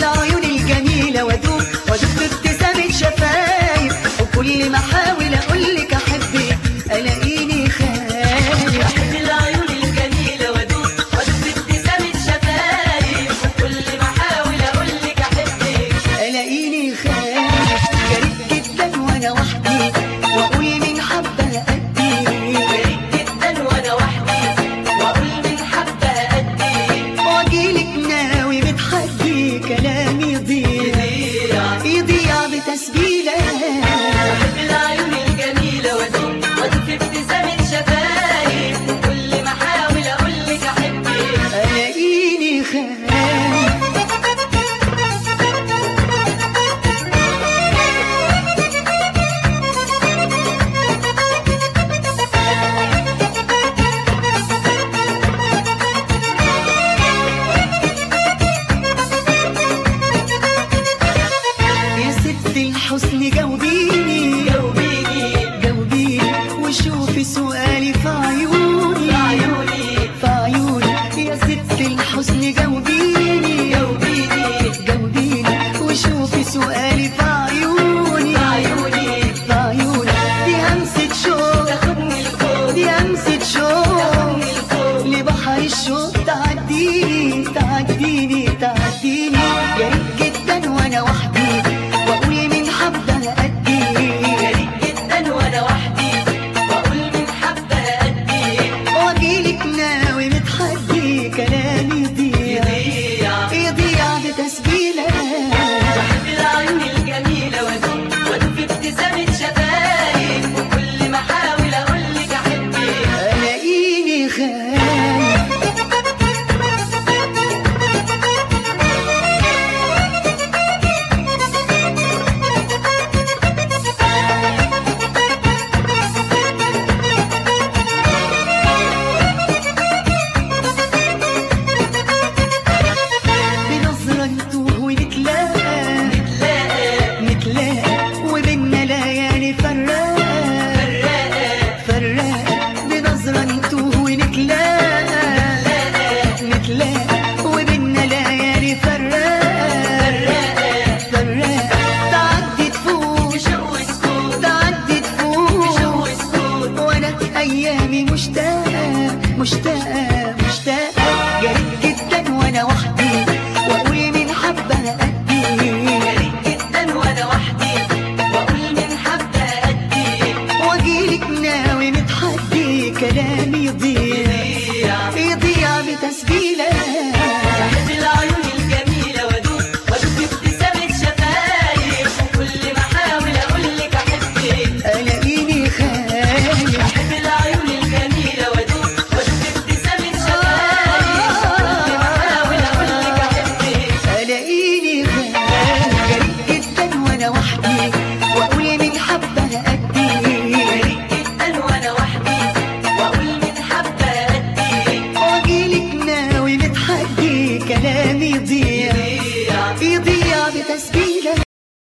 العيون الجميلة وادوب في ابتسامة شفايف، وكل ما احاول اقولك احبك الاقيني خايف. بحب العيون الجميلة وادوب في ابتسامة شفايف، وكل ما احاول اقولك احبك الاقيني خايف. جريت جدا وانا وحدي واقول من حبة قدي، جريت جدا وانا وحدي واقول من حبة قدي، واجيلك ناوي متحدي كلامي يضيع بتسبيلة. بحب العيون الجميلة وادوب في ابتسامة شفايف، وكل ما احاول اقولك احبك الاقيني خايف. الحسن جاوبيني جاوبيني وشوفي سؤالي في عيوني يا ست الحسن جاوبيني جاوبيني وشوفي سؤالي في عيوني دي همسة شوق تاخدني لفوق، دي همسة شوق لبحر الشوق تعديني جريت جدا وانا وحدي واقول من حبة قدي، جريت جدا وانا وحدي واقول من حبة قدي، واجيلك ناوي متحدي كلامي يضيع بتسبيلة. بحب العيون الجميلة وادوب في ابتسامة شفايف، وكل ما احاول اقولك احبك الاقيني خايف. بنظرة نتوه ونتلاقى وبيننا ليالي فراقة بنظرة نتوه ونتلاقى وبيننا ليالي فراقة تعدي تفوت بشوق سكوت، تعدي بشوق تفوت سكوت، وانا ايامي مشتاقة جريت جدا وانا وحدي واقول من حبة قدي، جريت جدا وانا وحدي واقول من حبة قدي، واجيلك ناوي متحدي كلامي يضيع